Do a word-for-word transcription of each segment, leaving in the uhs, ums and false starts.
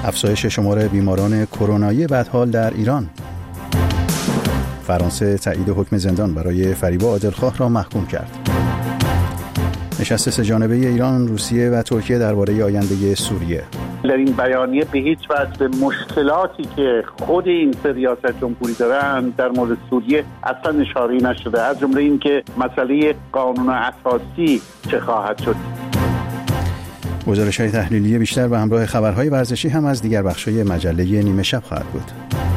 افزایش شمار بیماران کرونایی بدحال در ایران. فرانسه تایید حکم زندان برای فریبا عادلخواه را محکوم کرد. نشست سه جانبه ایران، روسیه و ترکیه درباره آینده سوریه. در این بیانیه به هیچ وجه به مشکلاتی که خود این ریاست جمهوری دارن در مورد سوریه اصلا اشاره نشده، از جمله این که مسئله قانون اساسی چه خواهد شد. گزارش‌های تحلیلی بیشتر و همراه خبرهای ورزشی هم از دیگر بخش‌های مجله نیمه شب خواهد بود.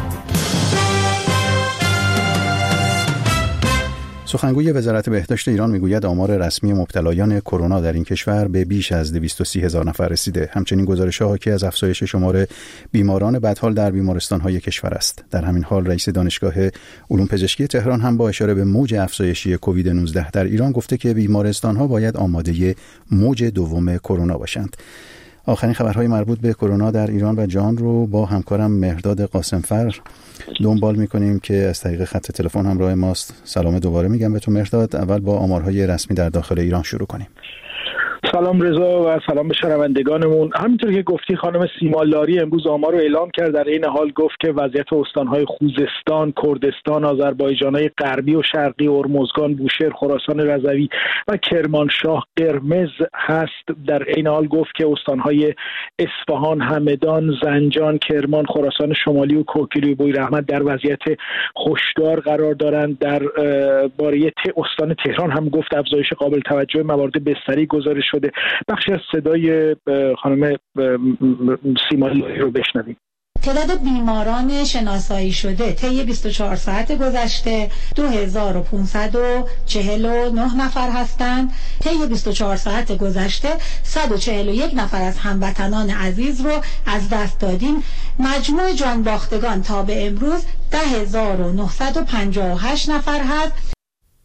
سخنگوی وزارت بهداشت ایران میگوید آمار رسمی مبتلایان کرونا در این کشور به بیش از دویست و سی هزار نفر رسیده. همچنین گزارش‌ها حاکی از افزایش شمار بیماران بدحال در بیمارستان‌های کشور است. در همین حال رئیس دانشگاه علوم پزشکی تهران هم با اشاره به موج افزایشی کووید نوزده در ایران گفته که بیمارستان‌ها باید آماده موج دوم کرونا باشند. آخرین خبرهای مربوط به کرونا در ایران و جهان رو با همکارم مهرداد قاسمفر دنبال می‌کنیم که از طریق خط تلفن همراه ماست. سلام دوباره میگم به تو مهرداد. اول با آمارهای رسمی در داخل ایران شروع کنیم. سلام رضا و سلام به شنوندگانمون. همینطور که گفتی خانم سیما لاری امروز آمار رو اعلام کرد. در این حال گفت که وضعیت استان‌های خوزستان، کردستان، آذربایجان‌های غربی و شرقی، هرمزگان، بوشهر، خراسان رضوی و کرمانشاه قرمز هست. در این حال گفت که استان‌های اصفهان، همدان، زنجان، کرمان، خراسان شمالی و کوکیلوی بویراحمد در وضعیت هشدار قرار دارند. در باره استان تهران هم گفت افزایش قابل توجه موارد بستری گزارش شده. بخشی از صدای خانم سیما لاری رو بشنویم. تعداد بیماران شناسایی شده طی بیست و چهار ساعت گذشته دو هزار و پانصد و چهل و نه نفر هستند. طی بیست و چهار ساعت گذشته صد و چهل و یک نفر از هموطنان عزیز رو از دست دادیم. مجموع جان باختگان تا به امروز ده هزار و نهصد و پنجاه و هشت نفر هست.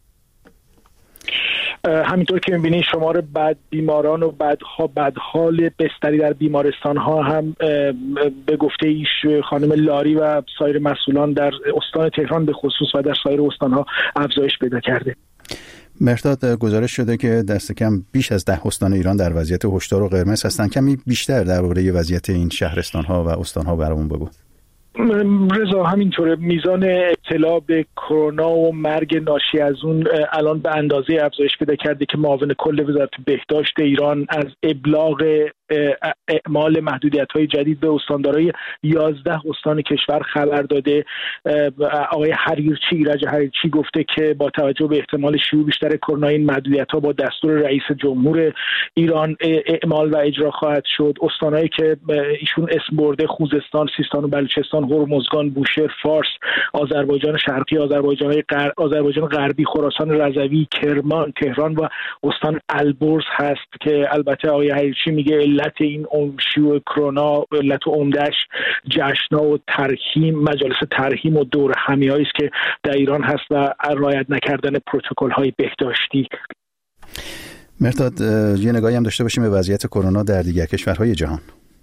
همینطور که می‌بینید شمار بد بیماران و بدها بدحال بستری در بیمارستان ها هم به گفته ایش خانم لاری و سایر مسئولان در استان تهران به خصوص و در سایر استان ها افزایش پیدا کرده. مهرداد، گزارش شده که دست کم بیش از ده استان ایران در وضعیت هشدار و قرمز هستند. کمی بیشتر درباره وضعیت این شهرستان ها و استان ها برامون بگو. رضا همینطوره. میزان ابتلا به کرونا و مرگ ناشی از اون الان به اندازه افزایش پیدا کرده که معاون کل وزارت بهداشت ایران از ابلاغ اعمال محدودیت‌های جدید به استاندارهای یازده استان کشور خبر داده. آقای حریرچی ایرج حریرچی گفته که با توجه به احتمال شیوع بیشتر کرونا این محدودیت‌ها با دستور رئیس جمهور ایران اعمال و اجرا خواهد شد. استانایی که ایشون اسم برده خوزستان، سیستان و بلوچستان، هرمزگان، بوشهر، فارس، آذربایجان شرقی، آذربایجان غر... آذربایجان غربی، خراسان رضوی، کرمان، تهران و استان البرز هست که البته آقای حریرچی میگه علت این شیوع کرونا، علت عمده‌اش جشن‌ها و ترحیم، مجالس ترحیم و دور همی‌هایی است که در ایران هست و رعایت نکردن پروتکل‌های بهداشتی. مهرداد، یه نگاهی هم داشته باشیم به وضعیت کرونا در دیگر کشورهای جهان.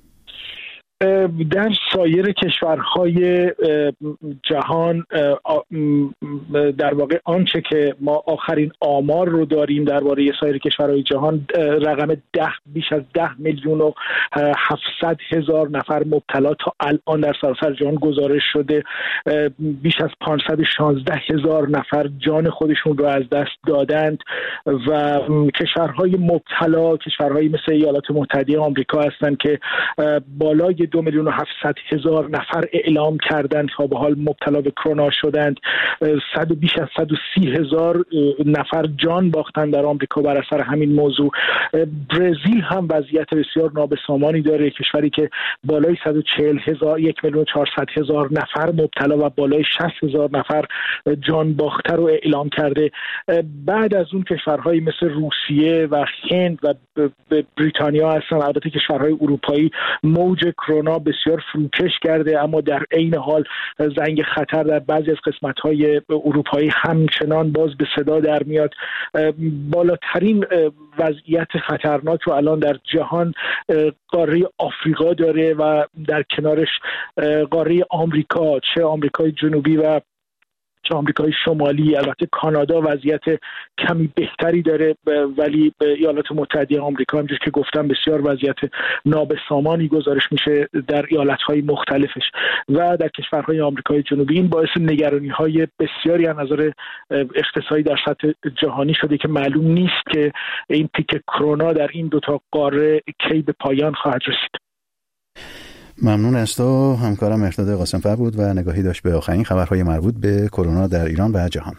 در سایر کشورهای جهان در واقع آنچه که ما آخرین آمار رو داریم درباره سایر کشورهای جهان رقم ده بیش از ده میلیون و هفتصد هزار نفر مبتلا تا الان در سراسر جهان گزارش شده. بیش از پانصد و شانزده هزار نفر جان خودشون رو از دست دادند و کشورهای مبتلا کشورهایی مثل ایالات متحده آمریکا هستند که بالای دو میلیون و هفتصد هزار نفر اعلام کردند تا به حال مبتلا به کرونا شدند. صد و بیش از صد و سی هزار نفر جان باختند در آمریکا بر اثر همین موضوع. برزیل هم وضعیت بسیار نابسامانی داره، کشوری که بالای صد و چهل هزار یک میلیون و چهارصد هزار نفر مبتلا و بالای شصت هزار نفر جان باخته رو اعلام کرده. بعد از اون کشورهایی مثل روسیه و هند و بریتانیا هستن. البته کشورهای اروپایی موج کرونا بسیار فروکش کرده، اما در عین حال زنگ خطر در بعضی از قسمت‌های اروپایی همچنان باز به صدا در میاد. بالاترین وضعیت خطرناک رو الان در جهان قاره آفریقا داره و در کنارش قاره آمریکا، چه آمریکای جنوبی و چه آمریکای شمالی، البته کانادا وضعیت کمی بهتری داره، ولی ایالات متحده آمریکا همونجوری که گفتم بسیار وضعیت نابسامانی گزارش میشه در ایالت‌های مختلفش و در کشورهای آمریکای جنوبی. این باعث نگرانی‌های بسیاری از نظر اقتصادی در سطح جهانی شده که معلوم نیست که این پیک کرونا در این دو تا قاره کی به پایان خواهد رسید. ممنون از تو. همکارم مهرداد قاسم‌فر بود و نگاهی داشت به آخرین خبرهای مربوط به کرونا در ایران و جهان.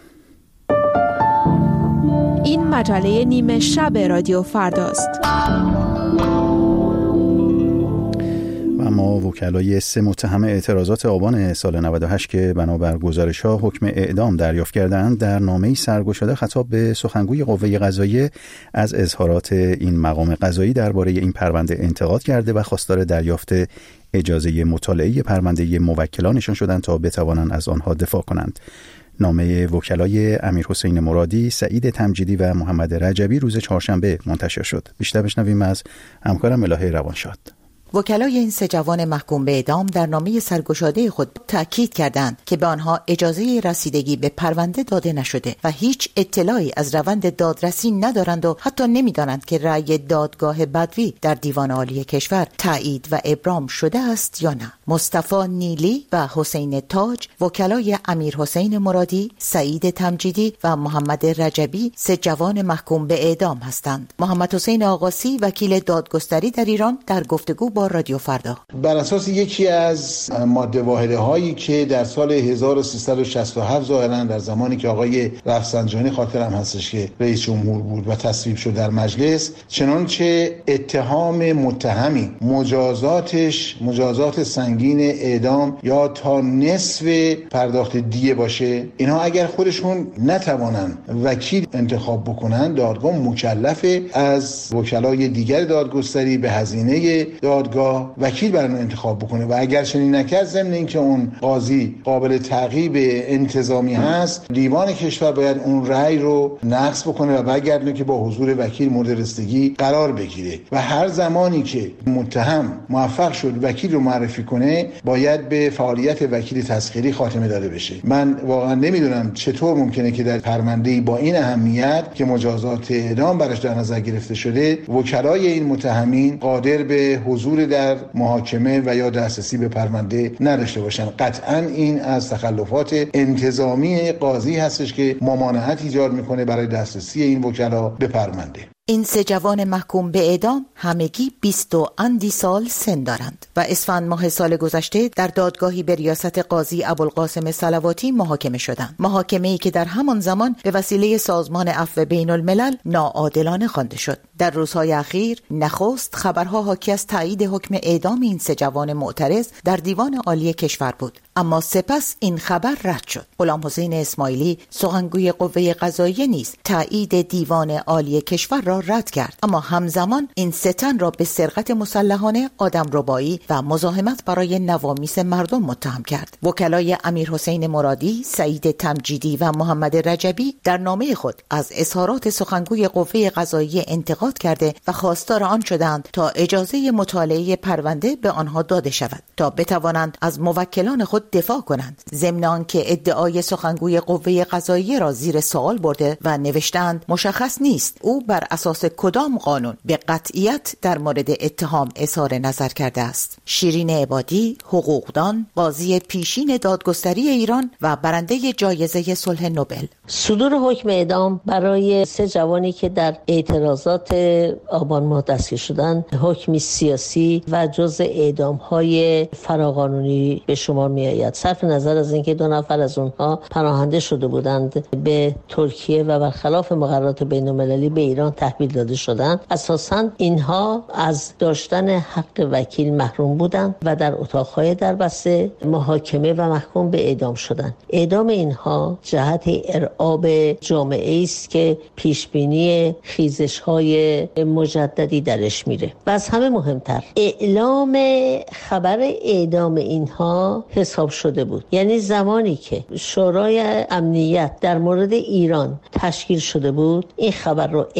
این مجله نیمه شب رادیو فرداست. و اما وکلای سه متهم اعتراضات آبان سال نود و هشت که بنابر گزارش‌ها حکم اعدام دریافت کردند در نامه‌ای سرگشاده خطاب به سخنگوی قوه قضاییه از اظهارات این مقام قضایی درباره این پرونده انتقاد کرده و خواستار دریافت اجازه مطالعه پرونده موکلانشان شدند تا بتوانند از آنها دفاع کنند. نامه وکلای امیرحسین مرادی، سعید تمجیدی و محمد رجبی روز چهارشنبه منتشر شد. بیشتر بشنویم از همکارم الهه روانشاد. وکلای این سه جوان محکوم به اعدام در نامه سرگشاده خود تأکید کردند که به آنها اجازه رسیدگی به پرونده داده نشده و هیچ اطلاعی از روند دادرسی ندارند و حتی نمی‌دانند که رأی دادگاه بدوی در دیوان عالی کشور تایید و ابرام شده است یا نه. مصطفی نیلی و حسین تاج، وکلای امیرحسین مرادی، سعید تمجیدی و محمد رجبی سه جوان محکوم به اعدام هستند. محمد حسین آقاسی، وکیل دادگستری در ایران، در گفتگو با رادیو فردا بر اساس یکی از ماده واحده هایی که در سال هزار و سیصد و شصت و هفت ظاهرا در زمانی که آقای رفسنجانی خاطرم هستش که رئیس جمهور بود و تصویب شد در مجلس، چنانچه اتهام متهمی مجازاتش مجازات سنگین اعدام یا تا نصف پرداخت دیه باشه، اینها اگر خودشون نتوانن وکیل انتخاب بکنن، دادگاه مکلفه از وکلای دیگر دادگستری به هزینه دادگاه وکیل برای اون انتخاب بکنه و اگر چنین نکرد، ضمن اینکه اون قاضی قابل تعقیب انتظامی هست، دیوان کشور باید اون رأی رو نقض بکنه و برگردونه که با حضور وکیل مورد رسیدگی قرار بگیره و هر زمانی که متهم موفق شد وکیل رو معرفی کنه، باید به فعالیت وکیل تسخیری خاتمه داده بشه. من واقعا نمیدونم چطور ممکنه که در پرونده‌ای با این اهمیت که مجازات اعدام براش در نظر گرفته شده، وکلای این متهمین قادر به حضور در محاکمه و یا دسترسی به پرونده نداشته باشن. قطعا این از تخلفات انتظامی قاضی هستش که ممانعت ایجاد میکنه برای دسترسی این وکلا به پرونده. این سه جوان محکوم به اعدام همگی بیست و اندی سال سن دارند و اسفند ماه سال گذشته در دادگاهی به ریاست قاضی ابوالقاسم صلواتی محاکمه شدند. محاکمه‌ای که در همان زمان به وسیله سازمان عفو بین الملل ناعادلانه خوانده شد. در روزهای اخیر نخست خبرها حاکی از تایید حکم اعدام این سه جوان معترض در دیوان عالی کشور بود، اما سپس این خبر رد شد. غلام حسین اسماعیلی، سخنگوی قوه قضاییه، نیز تایید دیوان عالی کشور را رد کرد، اما همزمان این سه تن را به سرقت مسلحانه، آدمربایی و مزاحمت برای نوامیس مردم متهم کرد. وکلای امیرحسین مرادی، سعید تمجیدی و محمد رجبی در نامه خود از اظهارات سخنگوی قوه قضاییه انتقاد کرده و خواستار آن شدند تا اجازه مطالعه پرونده به آنها داده شود تا بتوانند از موکلان خود دفاع کنند، ضمن آنکه ادعای سخنگوی قوه قضاییه را زیر سوال برده و نوشتند مشخص نیست او بر اساس کدام قانون به قطعیت در مورد اتهام اظهار نظر کرده است. شیرین عبادی، حقوقدان، قاضی پیشین دادگستری ایران و برنده جایزه صلح نوبل: صدور حکم اعدام برای سه جوانی که در اعتراضات آبان ماه دستگیر شدند حکمی سیاسی و جزء اعدام‌های فراقانونی به شمار می‌آید. صرف نظر از اینکه دو نفر از اونها پناهنده شده بودند به ترکیه و برخلاف مقررات بین‌المللی به ایران تحویل داده شدند، اساساً اینها از داشتن حق وکیل محروم بودند و در اتاق‌های دربسته محاکمه و محکوم به اعدام شدند. اعدام اینها جهت ارعاب جامعه است که پیشبینی خیزش‌های مجددی درش میره و از همه مهمتر اعلام خبر اعدام اینها حساب شده بود. یعنی زمانی که شورای امنیت در مورد ایران تشکیل شده بود، این خبر رو اعلام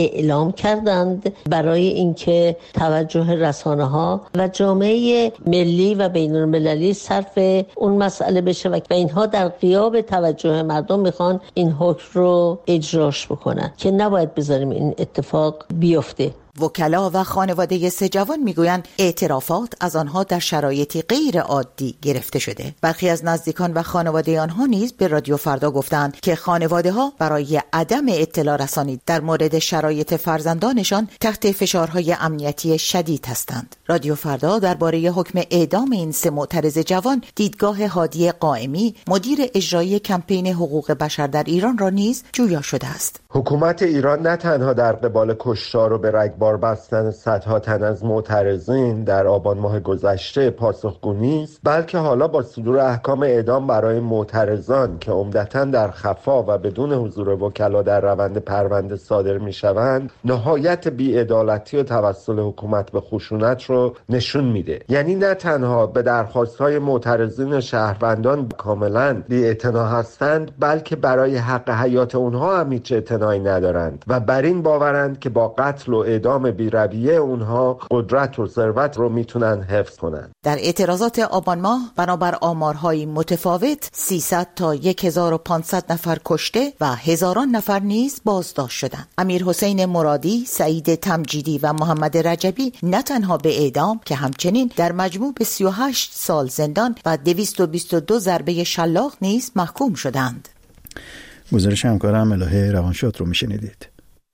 اقدام کردند برای اینکه توجه رسانه‌ها و جامعه ملی و بین‌المللی صرف اون مسئله بشه و اینها در غیاب توجه مردم میخوان این حکم رو اجراش بکنن که نباید بذاریم این اتفاق بیفته. وکلا و خانواده سه جوان میگویند اعترافات از آنها در شرایطی غیر عادی گرفته شده. برخی از نزدیکان و خانواده آنها نیز به رادیو فردا گفتند که خانواده ها برای عدم اطلاع رسانی در مورد شرایط فرزندانشان تحت فشارهای امنیتی شدید هستند. رادیو فردا درباره حکم اعدام این سه معترض جوان دیدگاه هادی قائمی، مدیر اجرایی کمپین حقوق بشر در ایران را نیز جویا شده است. حکومت ایران نه تنها در قبال کشتار و به رگبار بستن صدها تن از معترضین در آبان ماه گذشته پاسخگو نیست، بلکه حالا با صدور احکام اعدام برای معترضان که عمدتاً در خفا و بدون حضور وکلا در روند پرونده صادر میشوند، نهایت بی‌عدالتی و توسل حکومت به خشونت رو نشون میده. یعنی نه تنها به درخواست‌های معترضین و شهروندان کاملاً بی‌اعتنا هستند، بلکه برای حق حیات اونها هم هیچ اعتنایی ندارند و بر این باورند که با قتل و اعدام بی‌رویه اونها قدرت و ثروت رو میتونن حفظ کنند. در اعتراضات آبان ماه بنابر آمارهای متفاوت سیصد تا هزار و پانصد نفر کشته و هزاران نفر نیز بازداشت شدند. امیر حسین مرادی، سعید تمجیدی و محمد رجبی نه تنها به اعدام که همچنین در مجموع به سی و هشت سال زندان و دویست و بیست و دو ضربه شلاق نیز محکوم شدند. گزارش همکارم الهه روانشاد رو میشنیدید.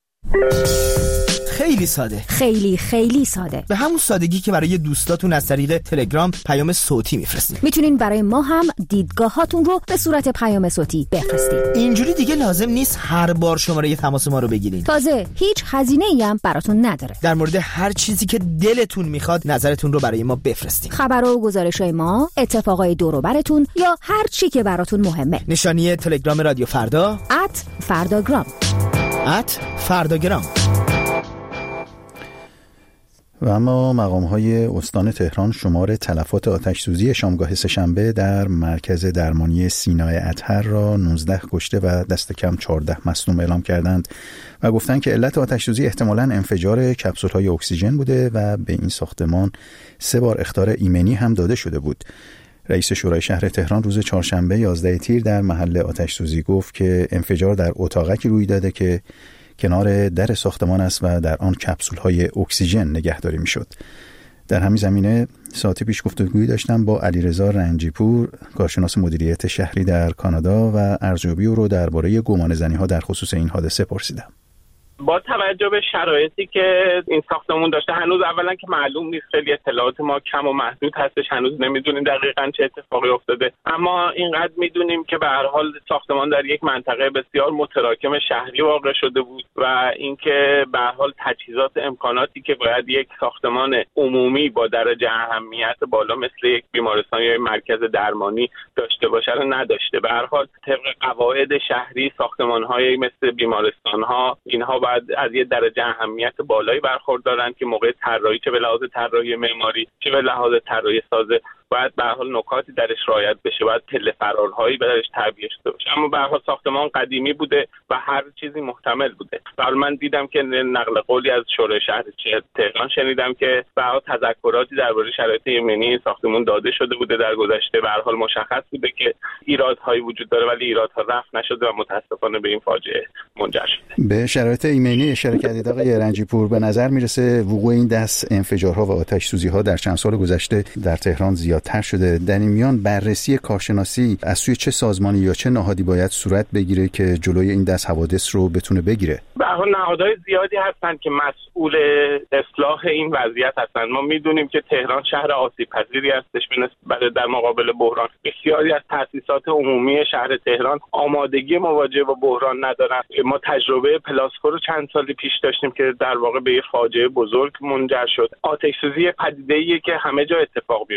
خیلی ساده، خیلی خیلی ساده، به همون سادگی که برای دوستاتون از طریق تلگرام پیام صوتی میفرستین. میتونین برای ما هم دیدگاهاتون رو به صورت پیام صوتی بفرستید. اینجوری دیگه لازم نیست هر بار شماره تماس ما رو بگیرین. تازه هیچ هزینه‌ای هم براتون نداره. در مورد هر چیزی که دلتون میخواد نظرتون رو برای ما بفرستین. خبر و گزارش‌های ما، اتفاقای دور و براتون یا هر چی که براتون مهمه. نشانی تلگرام رادیو فردا ات فرداگرام ات فرداگرام. و اما مقام‌های استان تهران شمار تلفات آتش‌سوزی شامگاه سه‌شنبه در مرکز درمانی سینای اطهر را نوزده کشته و دست کم چهارده مصدوم اعلام کردند و گفتند که علت آتش‌سوزی احتمالاً انفجار کپسول‌های اکسیژن بوده و به این ساختمان سه بار اخطار ایمنی هم داده شده بود. رئیس شورای شهر تهران روز چهارشنبه یازده تیر در محل آتش‌سوزی گفت که انفجار در اتاقکی روی داده که کنار در ساختمان است و در آن کپسول‌های اکسیژن نگهداری می‌شد. در همین زمینه ساعتی پیش گفتگویی داشتم با علیرضا رنجیپور، کارشناس مدیریت شهری در کانادا و ارزیابی او رو درباره گمانه‌زنی‌ها در خصوص این حادثه پرسیدم. با توجه به شرایطی که این ساختمون داشته، هنوز اولا که معلوم نیست، خیلی اطلاعات ما کم و محدود هستش، هنوز نمیدونیم دقیقاً چه اتفاقی افتاده، اما اینقدر میدونیم که به هر حال ساختمان در یک منطقه بسیار متراکم شهری واقع شده بود و اینکه به هر حال تجهیزات امکاناتی که باید یک ساختمان عمومی با درجه اهمیت بالا مثل یک بیمارستان یا مرکز درمانی داشته باشه رو نداشته. به هر حال طبق قواعد شهری ساختمان‌های مثل بیمارستان‌ها اینها باید از یه درجه اهمیت بالایی برخوردارن که موقع طراحی، چه به لحاظ طراحی معماری چه به لحاظ طراحی سازه، باید به هر حال نکاتی درش رعایت بشه، باید پله فرارهایی درش تعبیه شده باشه. اما به هر حال ساختمان قدیمی بوده و هر چیزی محتمل بوده. برای من دیدم که نقل قولی از شورای شهر تهران شنیدم که به هر حال تذکراتی درباره شرایط ایمنی ساختمان داده شده بوده در گذشته. به هر حال مشخص بوده که ایرادهایی وجود داره ولی ایرادها رفع نشده و متاسفانه به این فاجعه منجر شده. به شرایط ایمنی اشاره کردید آقای رنجیپور. به نظر میرسه وقوع این دست انفجارها و آتش سوزی‌ها در چند سال گذشته در تهران زیادتر شده. در این میان بررسی کارشناسی از سوی چه سازمانی یا چه نهادی باید صورت بگیره که جلوی این دست حوادث رو بتونه بگیره؟ به هر حال نهادهای زیادی هستن که مسئول اصلاح این وضعیت هستن. ما میدونیم که تهران شهر آسیب پذیری هستش به نسبت در مقابل بحران. بسیاری از تأسیسات عمومی شهر تهران آمادگی مواجهه با بحران ندارن. ما تجربه پلاسکو رو چند سال پیش داشتیم که در واقع به یه فاجعه بزرگ منجر شد. آتش سوزی پدیده‌ایه که همه جا اتفاق میفته.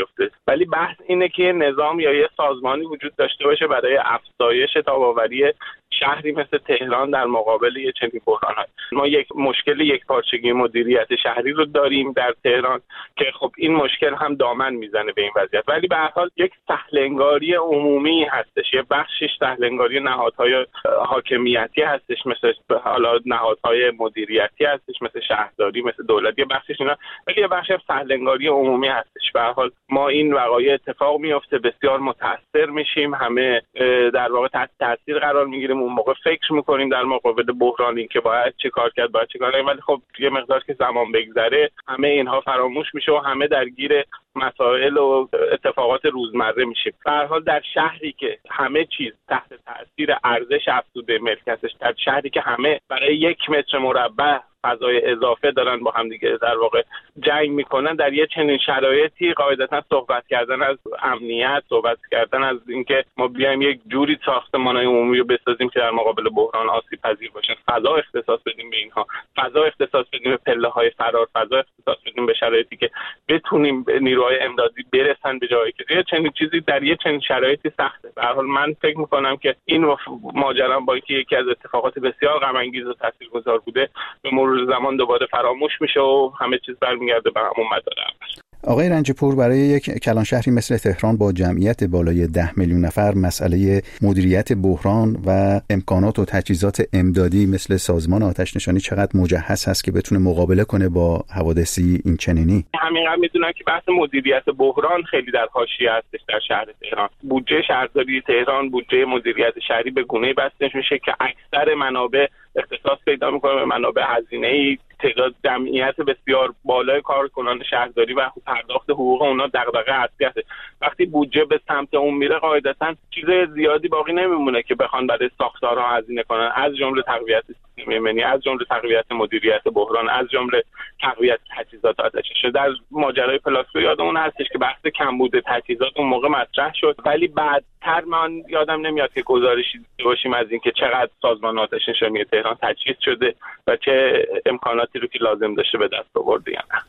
ولی بحث اینه که نظام یا یه سازمانی وجود داشته باشه برای افزایش تاب‌آوری شهری مثل تهران در مقابل یه چنین بحران‌های. ما یک مشکل یکپارچگی مدیریت شهری رو داریم در تهران که خب این مشکل هم دامن میزنه به این وضعیت، ولی به هر حال یک سهل‌انگاری عمومی هستش، یه بخشش سهل‌انگاری نهادهای حاکمیتی هستش، مثل حالا نهادهای مدیریتی هستش، مثل شهرداری، مثل دولت، یه بخشش اینا، ولی یه بخش سهل‌انگاری عمومی هستش. به هر حال ما این وقایع اتفاق میفته، بسیار متاثر میشیم، همه در واقع تحت تاثیر قرار میگیریم، اون موقع فکر میکنیم در مقابل بحرانی که باید چه کار کرد، باید چه کار نکنیم، ولی خب یه مقدار که زمان بگذره همه اینها فراموش میشه و همه درگیر مسائل و اتفاقات روزمره میشیم. به هر حال در شهری که همه چیز تحت تاثیر ارزش افزوده ملکیتش، در شهری که همه برای یک متر مربع فضای اضافه دارن با هم دیگه در واقع جنگ میکنن، در یه چنین شرایطی قاعدتا صحبت کردن از امنیت، صحبت کردن از اینکه ما بیایم یک جوری ساختمان‌های عمومی رو بسازیم که در مقابل بحران آسیب پذیر باشن، فضا اختصاص بدیم به اینها، فضا اختصاص بدیم به پله‌های فرار، فضا اختصاص بدیم به شرایطی که بتونیم به نیروهای امدادی برسن به جایی که یه چنین چیزی در یه چنین شرایطی سخته. به هر حال من فکر می‌کنم که این ماجرا با اینکه یکی از اتفاقات بسیار غم انگیز و تاثیرگذار بوده، به مرور زمان دوباره فراموش میشه و همه چیز برمیگرده به همون مدار اول. آقای رنجپور، برای یک کلان شهری مثل تهران با جمعیت بالای ده میلیون نفر مسئله مدیریت بحران و امکانات و تجهیزات امدادی مثل سازمان آتش نشانی چقدر مجهز هست که بتونه مقابله کنه با حوادثی این چنینی؟ همینقدر میدونن که بحث مدیریت بحران خیلی در حاشیه هستش در شهر تهران. بودجه شهرداری تهران، بودجه مدیریت شهری به گونه‌ای بسته میشه که اکثر منابع اختصاص پیدا میکنه به منابع هزینه‌ای، تعداد جمعیت بسیار بالای کارکنان شهرداری و پرداخت حقوق اونا دغدغه اصلی هست. وقتی بودجه به سمت اون میره قاعدتاً چیز زیادی باقی نمیمونه که بخوان برای ساختارها هزینه کنن، از جمله تقویت سیستم ایمنی، از جمله تقویت مدیریت بحران، از جمله تقویت تجهیزات آتش نشانی. در ماجرای پلاسکو یادمون هستش که بحث کمبود تجهیزات اون موقع مطرح شد، ولی بعدتر من یادم نمیاد که گزارشی داشتیم از اینکه چقدر سازمان آتش نشانی تهران تجهیز شده و چه امکاناتی رو که لازم داشته به دست آورده یا نه.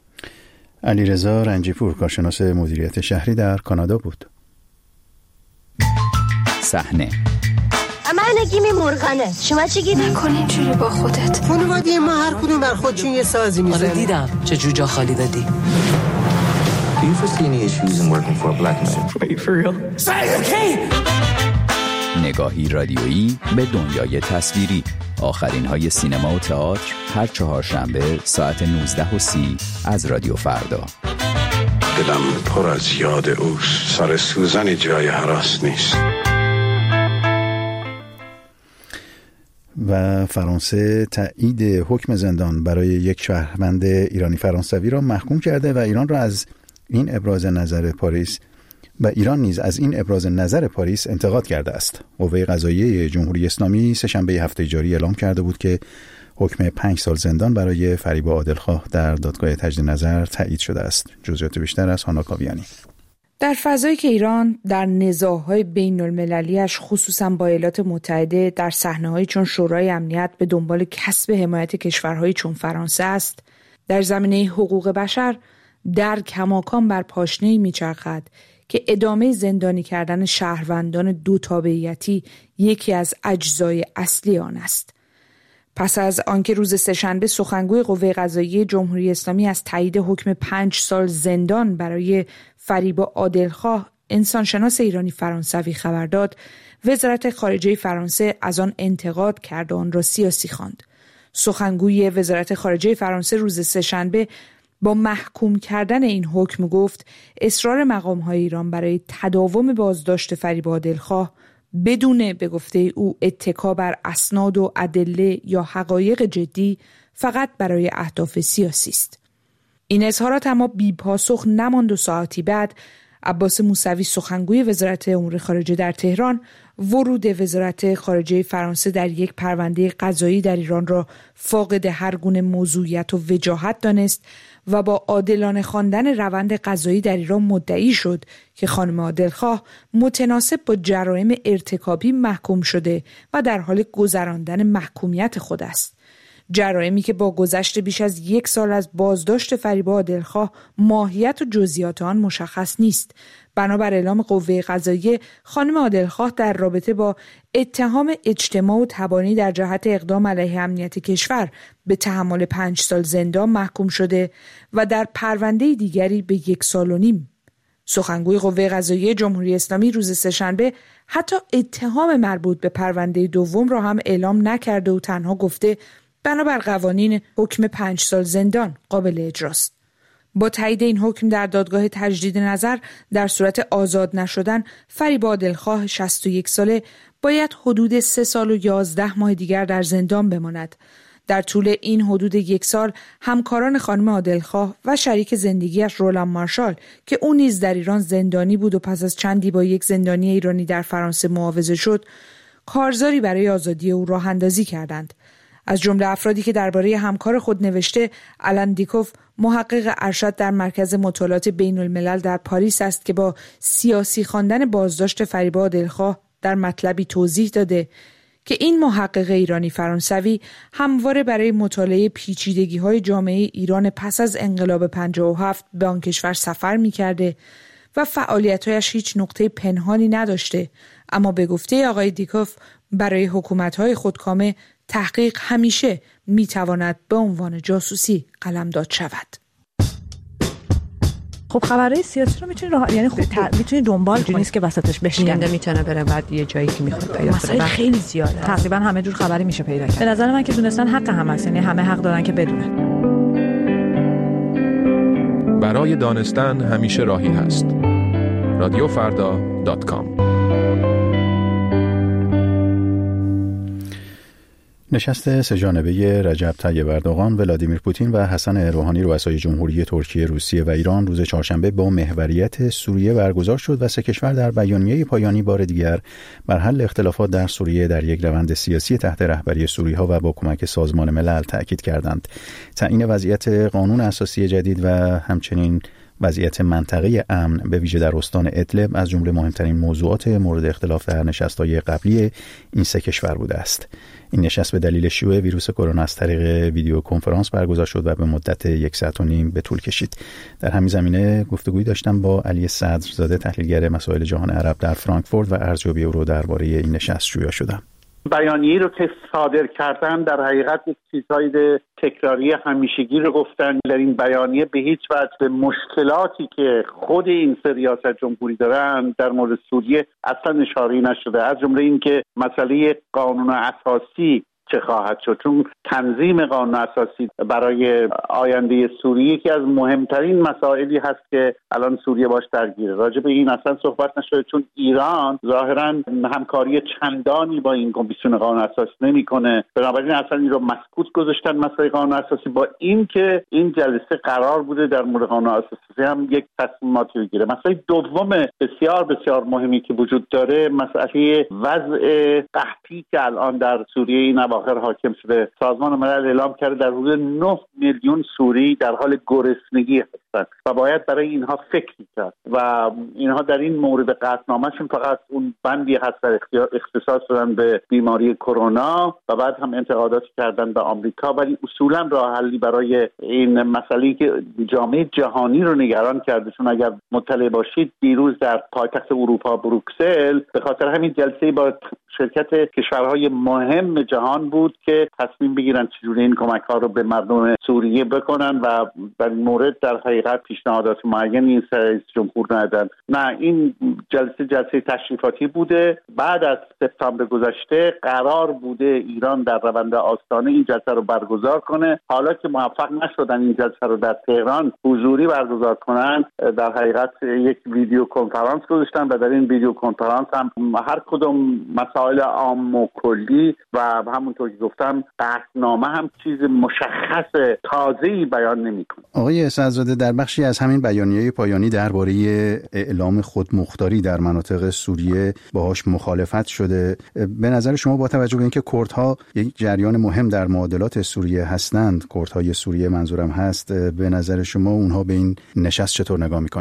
علیرضا رنجیپور، کارشناس مدیریت شهری در کانادا بود. صحنه من نگیمی مرغانه، شما چی گیری؟ نکن اینجوری با خودت. خانواده ما هر کدوم بر خودشون یه سازی میزنه. آره دیدم چه جوجا خالی دادی. Do you foresee any issues in working for a black man? Wait, for real? Say okay! نگاهی رادیویی به دنیای تصویری. آخرین های سینما و تئاتر هر چهارشنبه ساعت نوزده و سی از رادیو فردا. دلم پر از یاد اوست، سر سوزن جای هراس نیست. و فرانسه تایید حکم زندان برای یک شهروند ایرانی فرانسوی را محکوم کرده و ایران را از این ابراز نظر پاریس و ایران نیز از این ابراز نظر پاریس انتقاد کرده است. قوه قضاییه جمهوری اسلامی سه‌شنبه هفته جاری اعلام کرده بود که حکم پنج سال زندان برای فریبا عادلخواه در دادگاه تجدید نظر تایید شده است. جزئیات بیشتر از هانا کاویانی. در فضایی که ایران در نزاع‌های بین‌المللی‌اش خصوصا با ایالات متحده در صحنه‌هایی چون شورای امنیت به دنبال کسب حمایت کشورهایی چون فرانسه است، در زمینه حقوق بشر در کماکان بر پاشنه‌ای می‌چرخد که ادامه زندانی کردن شهروندان دو تابعیتی یکی از اجزای اصلی آن است. پس از آنکه روز سه‌شنبه سخنگوی قوه قضاییه جمهوری اسلامی از تایید حکم پنج سال زندان برای فریبا عادلخواه انسانشناس ایرانی فرانسوی خبر داد، وزارت خارجه فرانسه از آن انتقاد کرد و آن را سیاسی خواند. سخنگوی وزارت خارجه فرانسه روز سه‌شنبه با محکوم کردن این حکم گفت اصرار مقام‌های ایران برای تداوم بازداشت فریبا عادلخواه بدون به گفته او اتکا بر اسناد و ادله یا حقایق جدی فقط برای اهداف سیاسی است. این اظهارات اما بی پاسخ نماند و ساعتی بعد عباس موسوی سخنگوی وزارت امور خارجه در تهران ورود وزارت خارجه فرانسه در یک پرونده قضایی در ایران را فاقد هر گونه موضوعیت و وجاهت دانست و با عادلانه خواندن روند قضایی در ایران مدعی شد که خانم عادلخواه متناسب با جرایم ارتکابی محکوم شده و در حال گذراندن محکومیت خود است. جرائمی که با گذشت بیش از یک سال از بازداشت فریبا عادلخواه ماهیت و جزئیات آن مشخص نیست. بنابر اعلام قوه قضاییه، خانم عادلخواه در رابطه با اتهام اجتماع و تبانی در جهت اقدام علیه امنیت کشور به تحمل پنج سال زندان محکوم شده و در پرونده دیگری به یک سال و نیم. سخنگوی قوه قضاییه جمهوری اسلامی روز سه‌شنبه حتی اتهام مربوط به پرونده دوم را هم اعلام نکرده و تنها گفته بنابر قوانین حکم پنج سال زندان قابل اجراست. با تایید این حکم در دادگاه تجدید نظر در صورت آزاد نشدن، فریبا عادلخواه شصت و یک ساله باید حدود سه سال و یازده ماه دیگر در زندان بماند. در طول این حدود یک سال همکاران خانم عادلخواه و شریک زندگیش رولان مارشال که او نیز در ایران زندانی بود و پس از چندی با یک زندانی ایرانی در فرانسه معاوضه شد، کارزاری برای آزادی او راه اندازی کردند. از جمله افرادی که درباره همکار خود نوشته، آلن دیکوف، محقق ارشد در مرکز مطالعات بین الملل در پاریس است که با سیاسی خواندن بازداشت فریبا عادلخواه در مطلبی توضیح داده که این محقق ایرانی فرانسوی همواره برای مطالعه پیچیدگی‌های جامعه ایران پس از انقلاب پنجاه و هفت به آن کشور سفر می‌کرده و فعالیت‌هایش هیچ نقطه پنهانی نداشته، اما به گفته آقای دیکوف برای حکومت‌های خودکامه تحقیق همیشه می‌تواند به عنوان جاسوسی قلمداد شود. خب خبرهای سیاسی رو میتونی راه یعنی خب میتونی دنبال کنی، نیست که وسطش بشکنه، میتونه بره بعد یه جایی که میخواد پیدا کنه. خیلی زیاده، تقریبا همه جور خبری میشه پیدا کرد. به نظر من که دونستن حق هم هست، یعنی همه حق دارن که بدونن. برای دانستن همیشه راهی هست. رادیو فردا دات کام. نشست سه‌جانبه رجب طیب اردوغان، ولادیمیر پوتین و حسن روحانی رؤسای جمهوری ترکیه، روسیه و ایران روز چهارشنبه با محوریت سوریه برگزار شد و سه کشور در بیانیه پایانی بار دیگر بر حل اختلافات در سوریه در یک روند سیاسی تحت رهبری سوری‌ها و با کمک سازمان ملل تأکید کردند. تعیین وضعیت قانون اساسی جدید و همچنین وضعیت منطقه امن به ویژه در استان ادلب از جمله مهمترین موضوعات مورد اختلاف در نشست‌های قبلی این سه کشور بوده است. این نشست به دلیل شیوع ویروس کرونا از طریق ویدیو کنفرانس برگزار شد و به مدت یک ساعت و نیم به طول کشید. در همین زمینه گفتگویی داشتم با علی صدرزاده، تحلیلگر مسائل جهان عرب در فرانکفورت، و ارزیابی او رو درباره این نشست جویا شدم. بیانیه‌ای رو که صادر کردن در حقیقت یک چیزهای تکراری همیشگی رو گفتن. در این بیانیه به هیچ وجه به مشکلاتی که خود این سه ریاست جمهوری دارن در مورد سوریه اصلا اشاره نشده، از جمله این که مسئله قانون اساسی چه خواهد شد، چون تنظیم قانون اساسی برای آینده سوریه یکی از مهمترین مسائلی هست که الان سوریه باش درگیره. راجع به این اصلا صحبت نشده، چون ایران ظاهرا همکاری چندانی با این کمیسیون قانون اساسی نمیکنه، بنابراین اصلا این رو مسکوت گذاشتن مسئله قانون اساسی، با این که این جلسه قرار بوده در مورد قانون اساسی هم یک تصمیماتی بگیره. مسئله دوم بسیار بسیار مهمی که وجود داره مسئله وضع قحطی که الان در سوریه این آخر حاکم شده. سازمان ملل اعلام کرده در حدود نه میلیون سوری در حال گرسنگی هستند و باید برای اینها فکر کرد و اینها در این مورد قطعنامه‌شون فقط اون بندی هست در اختصاص دادن به بیماری کرونا و بعد هم انتقاداتی کردن به آمریکا، ولی اصولا راه حلی برای این مسئله‌ای که جامعه جهانی رو نگران کرده. چون اگر مطلع باشید دیروز در پایتخت اروپا بروکسل به خاطر همین جلسه با شرکت کشورهای مهم جهان بود که تصمیم بگیرن چجوری این کمک‌ها رو به مردم سوریه بکنن و در این مورد در حقیقت پیشنهادات معینی این رئیس جمهور ندادن. نه، این جلسه جلسه تشریفاتی بوده. بعد از سپتامبر گذشته قرار بوده ایران در روند آستانه این جلسه رو برگزار کنه. حالا که موفق نشدن این جلسه رو در تهران حضوری برگزار کنن، در حقیقت یک ویدیو کنفرانس گذاشتن و در این ویدیو کنفرانس هم هر کدوم مسائل عام و کلی و همونطور که گفتم قطعنامه هم چیز مشخص تازه‌ای بیان نمی‌کنه. آقای صدرزاده، در بخشی از همین بیانیه پایانی درباره اعلام خودمختاری در مناطق سوریه باهاش مخالفت شده. به نظر شما با توجه به اینکه کردها یک جریان مهم در معادلات سوریه هستند، کردهای سوریه منظورم هست، به نظر شما اونها به این نشست چطور نگاه می‌کنند؟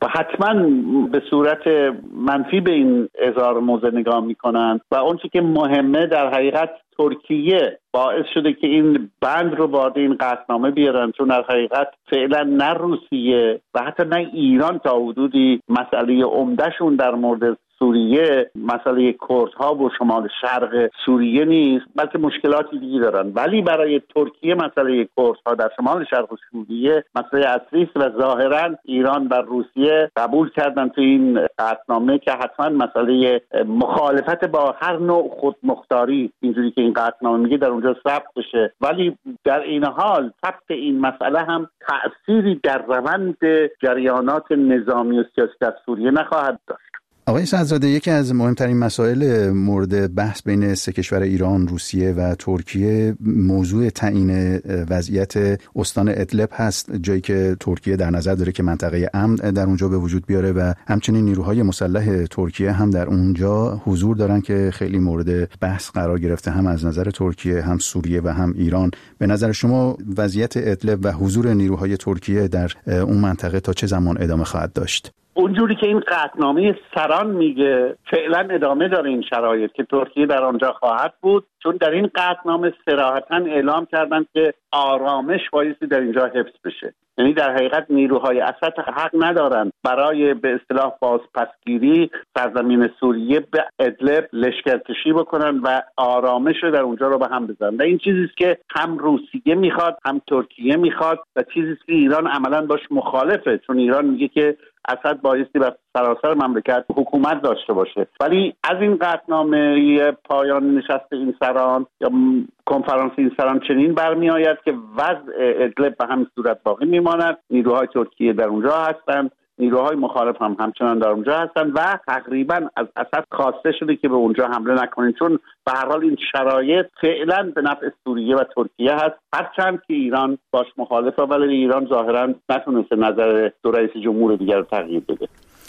و حتما به صورت منفی به این اظهار موضع نگاه میکنن و اون چیزی که مهمه در حقیقت ترکیه باعث شده که این بند رو وارد این قطعنامه بیارن، چون در حقیقت فعلا نه روسیه و حتی نه ایران تا حدودی مسئله عمدهشون در مورد سوریه مسئله کردها و شمال شرق سوریه نیست، بلکه مشکلاتی دیگه دارن. ولی برای ترکیه مسئله کردها در شمال شرق سوریه مسئله اصلی است و ظاهرا ایران و روسیه قبول کردن تو این قطعنامه که حتما مسئله مخالفت با هر نوع خودمختاری اینجوری که این قطعنامه میگه در اونجا ثبت بشه. ولی در این حال ثبت این مسئله هم تأثیری در روند جریانات نظامی و سیاسی در سوریه نخواهد داشت. آقای سعدزاده، یکی از مهمترین مسائل مورد بحث بین سه کشور ایران، روسیه و ترکیه موضوع تعیین وضعیت استان ادلب هست، جایی که ترکیه در نظر داره که منطقه امن در اونجا به وجود بیاره و همچنین نیروهای مسلح ترکیه هم در اونجا حضور دارن که خیلی مورد بحث قرار گرفته، هم از نظر ترکیه، هم سوریه و هم ایران. به نظر شما وضعیت ادلب و حضور نیروهای ترکیه در اون منطقه تا چه زمان ادامه خواهد داشت؟ اونجوری که این قطعنامه سران میگه فعلا ادامه داره این شرایط که ترکیه در آنجا خواهد بود، چون در این قطعنامه صراحتاً اعلام کردن که آرامش بایستی در اینجا حفظ بشه. یعنی در حقیقت نیروهای اسد حق ندارن برای به اصطلاح بازپسگیری سرزمین سوریه به ادلب لشکرکشی بکنن و آرامش رو در اونجا رو به هم بزنن. و این چیزی است که هم روسیه میخواد هم ترکیه میخواد و چیزی است که ایران عملاً باش مخالفه، چون ایران میگه که اسد بایستی بر سراسر مملکت حکومت داشته باشه. ولی از این قطعنامه پایان نشست این سران یا کنفرانس این سران چنین برمی آید که وضع ادلب به همین صورت باقی میماند، نیروهای ترکیه در اونجا هستند، نیروهای مخالف هم همچنان در اونجا هستند و تقریبا از اسد خواسته شده که به اونجا حمله نکنید، چون به هر حال این شرایط فعلا به نفع سوریه و ترکیه هست، هرچند که ایران باش مخالفه، ولی ایران ظاهرا نتونسته نظر دو رئیس جمهور دیگر رو تغییر بده.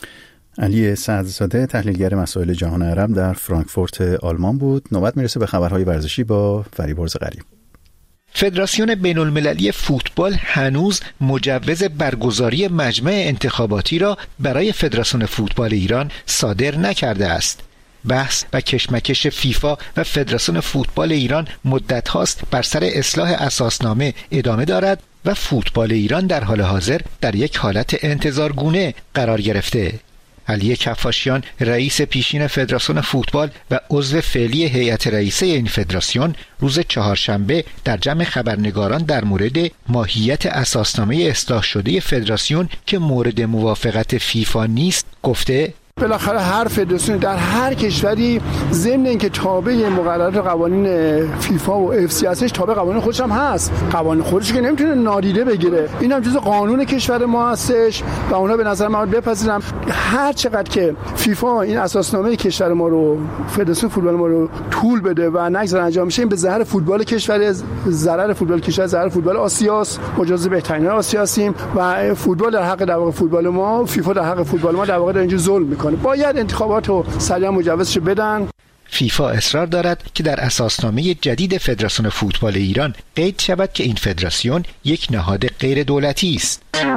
علی سعدزاده، تحلیلگر مسائل جهان عرب، در فرانکفورت آلمان بود. نوبت میرسه به خبرهای ورزشی با فریبرز غریب. فدراسیون بین المللی فوتبال هنوز مجوز برگزاری مجمع انتخاباتی را برای فدراسیون فوتبال ایران صادر نکرده است. بحث و کشمکش فیفا و فدراسیون فوتبال ایران مدت هاست بر سر اصلاح اساسنامه ادامه دارد و فوتبال ایران در حال حاضر در یک حالت انتظارگونه قرار گرفته. علی کفاشیان، رئیس پیشین فدراسیون فوتبال و عضو فعلی هیئت رئیسه این فدراسیون، روز چهارشنبه در جمع خبرنگاران در مورد ماهیت اساسنامه اصلاح شده فدراسیون که مورد موافقت فیفا نیست گفته: بالاخره هر فدراسیون در هر کشوری ضمن اینکه تابع مقررات قوانین فیفا و اف سی هستش، تابع قوانین خودش هم هست. قوانین خودش که نمیتونه نادیده بگیره، این هم جزء قانون کشور ما هستش و اونا به نظر من بپذیرم هر چقدر که فیفا این اساسنامه کشور ما رو، فدراسیون فوتبال ما رو طول بده و نگذار انجام بشه، این به ضرر فوتبال کشور، ضرر فوتبال کشور، ضرر فوتبال آسیاست. ما جزء بهترین آسیا هستیم و فوتبال در حق در واقع فوتبال ما، فیفا در حق فوتبال ما در واقع اینجا ظلم میکنه. باید انتخابات رو سریعا مجوزش بدن. فیفا اصرار دارد که در اساسنامه جدید فدراسیون فوتبال ایران قید شود که این فدراسیون یک نهاد غیر دولتی است.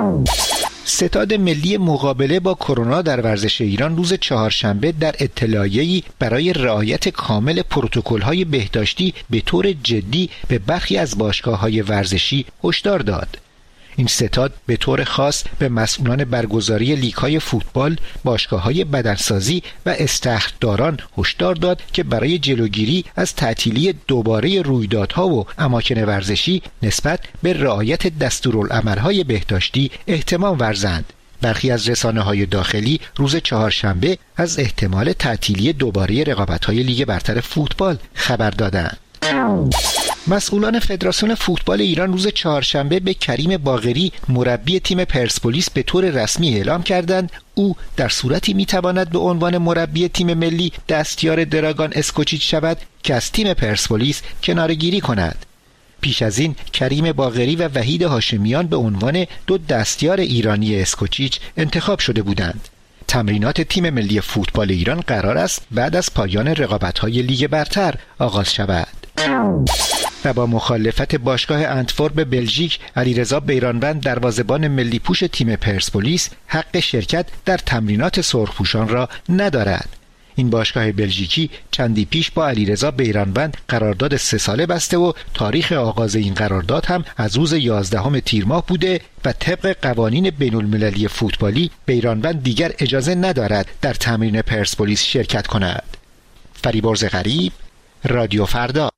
ستاد ملی مقابله با کرونا در ورزش ایران روز چهارشنبه در اطلاعیه‌ای برای رعایت کامل پروتکل‌های بهداشتی به طور جدی به برخی از باشگاه‌های ورزشی هشدار داد. این ستاد به طور خاص به مسئولان برگزاری لیگ‌های فوتبال، باشگاه‌های بدنسازی و استخداران هشدار داد که برای جلوگیری از تعطیلی دوباره رویدادها و اماکن ورزشی نسبت به رعایت دستورالعمل‌های بهداشتی اهتمام ورزند. برخی از رسانه‌های داخلی روز چهارشنبه از احتمال تعطیلی دوباره رقابت‌های لیگ برتر فوتبال خبر دادند. مسئولان فدراسیون فوتبال ایران روز چهارشنبه به کریم باقری، مربی تیم پرسپولیس، به طور رسمی اعلام کردند او در صورتی میتواند به عنوان مربی تیم ملی دستیار دراگان اسکوچیچ شود که از تیم پرسپولیس کناره‌گیری کند. پیش از این کریم باقری و وحید هاشمیان به عنوان دو دستیار ایرانی اسکوچیچ انتخاب شده بودند. تمرینات تیم ملی فوتبال ایران قرار است بعد از پایان رقابت‌های لیگ برتر آغاز شود. و با مخالفت باشگاه انتورپ بلژیک علیرضا بیرانوند دروازه‌بان ملی پوش تیم پرسپولیس حق شرکت در تمرینات سرخپوشان را ندارد. این باشگاه بلژیکی چندی پیش با علیرضا بیرانوند قرارداد سه ساله بسته و تاریخ آغاز این قرارداد هم از روز یازدهم تیر ماه بوده و طبق قوانین بین المللی فوتبالی بیرانوند دیگر اجازه ندارد در تمرین پرسپولیس شرکت کند. فریبرز غریب، رادیو فردا.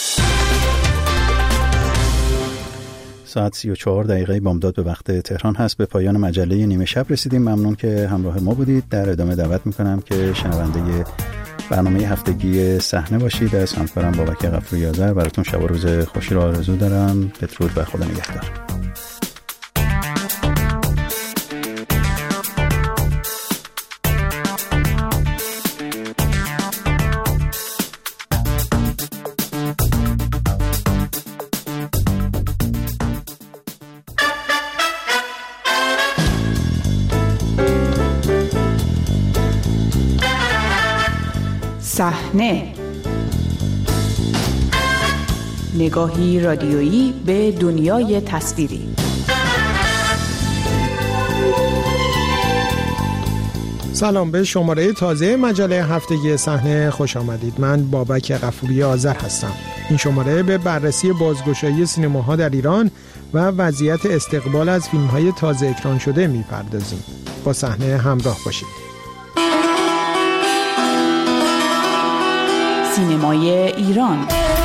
ساعت سی و چهار دقیقه بامداد به وقت تهران هست. به پایان مجله نیمه شب رسیدیم. ممنون که همراه ما بودید. در ادامه دعوت میکنم که شنونده برنامه هفتگی صحنه باشید. از همکارم بابک غفوری آذر براتون شب و روز خوشی رو آرزو دارم. بدرود و خدا نگهدار. صحنه، نگاهی رادیویی به دنیای تصویری. سلام، به شماره تازه مجله هفتگی صحنه خوش آمدید. من بابک غفوری آذر هستم. این شماره به بررسی بازگشایی سینماها در ایران و وضعیت استقبال از فیلم‌های تازه اکران شده می‌پردازیم. با صحنه همراه باشید. سینمای ایران.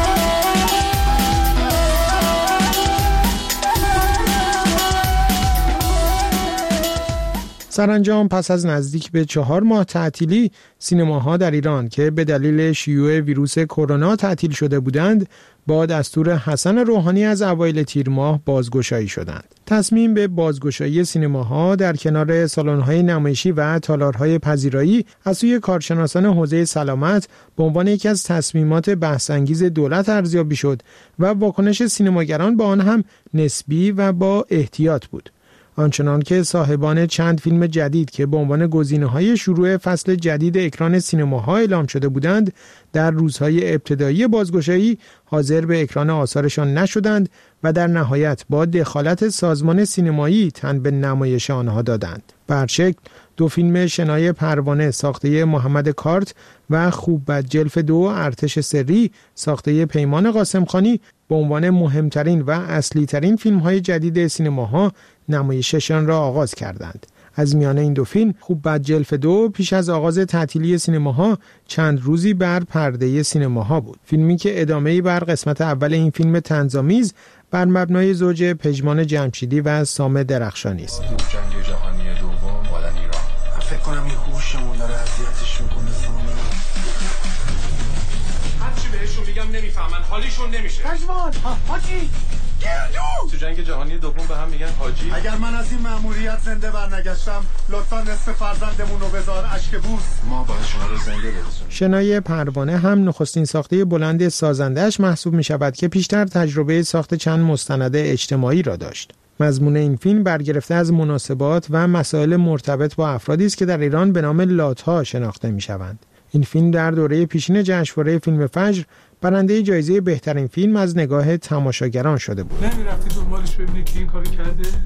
سرانجام پس از نزدیک به چهار ماه تعطیلی، سینماها در ایران که به دلیل شیوع ویروس کرونا تعطیل شده بودند، با دستور حسن روحانی از اوایل تیر ماه بازگشایی شدند. تصمیم به بازگشایی سینماها در کنار سالن‌های نمایشی و تالارهای پذیرایی از سوی کارشناسان حوزه سلامت به عنوان یکی از تصمیمات بحث‌انگیز دولت ارزیابی شد و واکنش سینماگران با آن هم نسبی و با احتیاط بود. آنچنان که صاحبان چند فیلم جدید که به عنوان گزینه‌های شروع فصل جدید اکران سینماها اعلام شده بودند، در روزهای ابتدایی بازگشایی حاضر به اکران آثارشان نشدند و در نهایت با دخالت سازمان سینمایی تن به نمایش آنها دادند. به هر شکل دو فیلم شنای پروانه ساخته محمد کارت و خوب بد جلف دو ارتش سری ساخته پیمان قاسمخانی به عنوان مهمترین و اصلی ترین فیلم های جدید سینماها نمایششان را آغاز کردند. از میان این دو فیلم خوب بد جلف دو پیش از آغاز تعطیلی سینماها چند روزی بر پرده سینماها بود. فیلمی که ادامه‌ای بر قسمت اول این فیلم طنزآمیز بر مبنای زوج پژمان جمشیدی و سام درخشانی است. جنگ جهانی دوم مال ایران. فکر کنم این هوشمون داره اذیتش میکنه. هرچی بهشون میگم نمیفهمن، حالیشون نمیشه. پژمان، حاجی تو جنگ جهانی دوم به هم میگن حاجی. اگر من از این مأموریت زنده برنگشتم، لطفاً نصف فرزندمون رو بذار اشک بوس. ما باید شما رو زنده برسونیم. شنای پروانه هم نخستین ساخته بلند سازنده‌اش محسوب میشود که پیشتر تجربه ساخت چند مستند اجتماعی را داشت. مضمون این فیلم برگرفته از مناسبات و مسائل مرتبط با افرادی است که در ایران به نام لات‌ها شناخته میشوند. این فیلم در دوره پیشین جشنواره فیلم فجر برنده جایزه بهترین فیلم از نگاه تماشاگران شده بود. نمی‌رفتی دنبالش ببینی کی این کارو کرده؟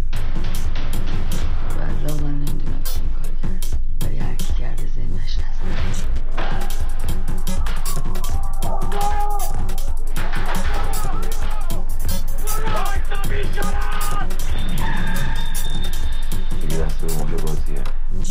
والله من نمی‌دونم کی این کارو کرده. ولی هر کی کرده ذهنش هست. دیگه دست به مونده بازیه.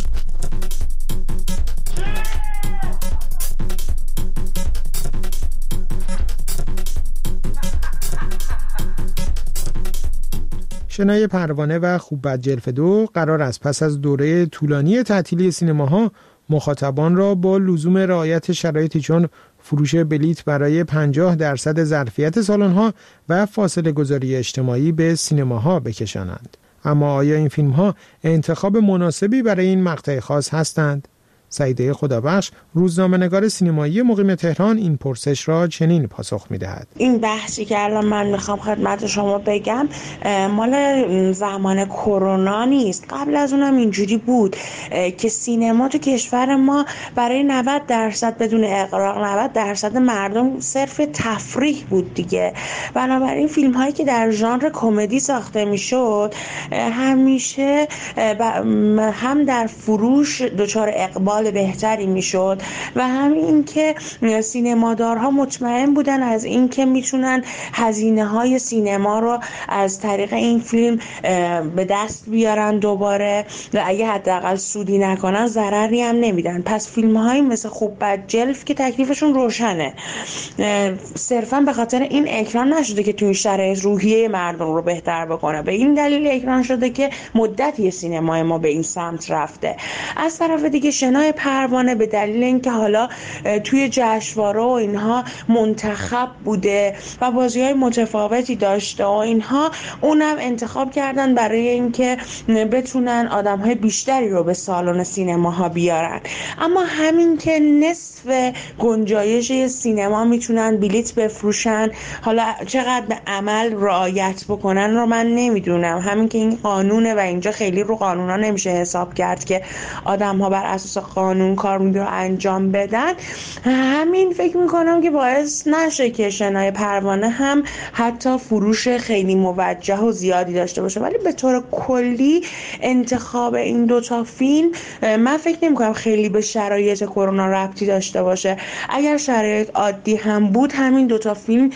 شنای پروانه و خوب بد جلف دو قرار است پس از دوره طولانی تعطیلی سینماها مخاطبان را با لزوم رعایت شرایطی چون فروش بلیت برای پنجاه درصد ظرفیت سالن‌ها و فاصله گذاری اجتماعی به سینماها بکشانند. اما آیا این فیلم‌ها انتخاب مناسبی برای این مقطع خاص هستند؟ سعیده خدابخش، روزنامه‌نگار سینمایی مقیم تهران، این پرسش را چنین پاسخ می‌دهد: این بحثی که الان من میخوام خدمت شما بگم مال زمان کرونا نیست. قبل از اونم اینجوری بود که سینما تو کشور ما برای نود درصد بدون اغراق نود درصد مردم صرف تفریح بود دیگه. بنابراین فیلم هایی که در ژانر کمدی ساخته میشد همیشه هم در فروش دچار اقبال بهتری میشد و همین که سینمادارها مطمئن بودن از این که میتونن هزینه های سینما رو از طریق این فیلم به دست بیارن دوباره و اگه حداقل سودی نکنن ضرری هم نمیدن. پس فیلم هایی مثل خوب بد جلف که تکلیفشون روشنه، صرفا به خاطر این اکران نشده که تو این شرایط روحیه مردم رو بهتر بکنه، به این دلیل اکران شده که مدتی سینمای ما به این سمت رفته. از طرف دیگه شنای پروانه به دلیل اینکه حالا توی جشنواره و اینها منتخب بوده و بازی‌های متفاوتی داشته و اینها، اونم انتخاب کردن برای اینکه بتونن آدم‌های بیشتری رو به سالن سینماها بیارن. اما همین که نصف گنجایش سینما میتونن بلیت بفروشن، حالا چقدر به عمل رعایت بکنن رو من نمیدونم. همین که این قانونه و اینجا خیلی رو قانونا نمیشه حساب کرد که آدم‌ها بر اساس قانون کار رو انجام بدن. همین فکر میکنم که باعث نشه که شنای پروانه هم حتی فروش خیلی موجه و زیادی داشته باشه. ولی به طور کلی انتخاب این دوتا فیلم من فکر نمیکنم خیلی به شرایط کرونا ربطی داشته باشه. اگر شرایط عادی هم بود همین دوتا فیلم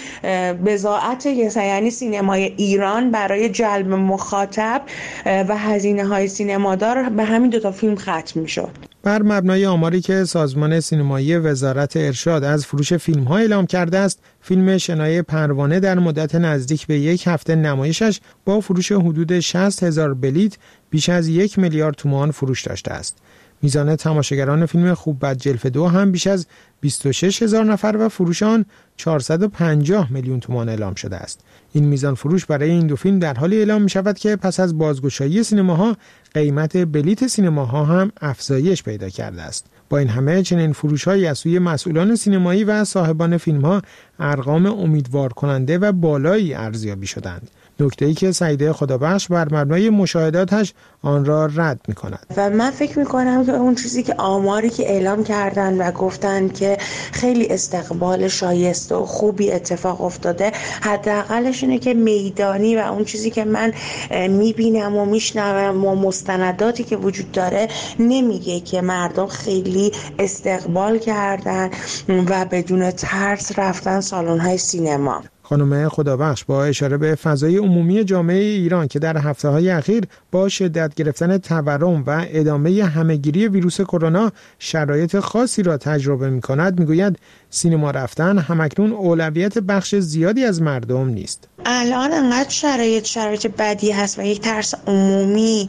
بضاعت یعنی سینمای ایران برای جلب مخاطب و هزینه های سینمادار به همین دوتا فیلم ختم میشد. بر مبنای آماری که سازمان سینمایی وزارت ارشاد از فروش فیلم‌ها اعلام کرده است، فیلم شنای پروانه در مدت نزدیک به یک هفته نمایشش با فروش حدود شصت هزار بلیت بیش از یک میلیارد تومان فروش داشته است. میزان تماشاگران فیلم خوب بد جلف دو هم بیش از بیست و شش هزار نفر و فروش آن چهارصد و پنجاه میلیون تومان اعلام شده است. این میزان فروش برای این دو فیلم در حالی اعلام می شود که پس از بازگشایی سینماها قیمت بلیت سینماها هم افزایش پیدا کرده است. با این همه چنین فروش‌هایی از سوی مسئولان سینمایی و صاحبان فیلم‌ها ارقام امیدوار کننده و بالایی ارزیابی شدند. نکته‌ای که سعیده خدابخش بر مبنای مشاهداتش آن را رد می‌کند. و من فکر می‌کنم که اون چیزی که آماری که اعلام کردن و گفتن که خیلی استقبال شایسته و خوبی اتفاق افتاده، حداقلش اینه که میدانی و اون چیزی که من می‌بینم و می‌شنوم و مستنداتی که وجود داره نمیگه که مردم خیلی استقبال کردن و بدون ترس رفتن سالن‌های سینما. خانم خدابخش با اشاره به فضای عمومی جامعه ایران که در هفته‌های اخیر با شدت گرفتن تورم و ادامه همه‌گیری ویروس کرونا شرایط خاصی را تجربه می‌کند، می‌گوید سینما رفتن همکنون اولویت بخش زیادی از مردم نیست. الان انقدر شرایط شرایط بدی هست و یک ترس عمومی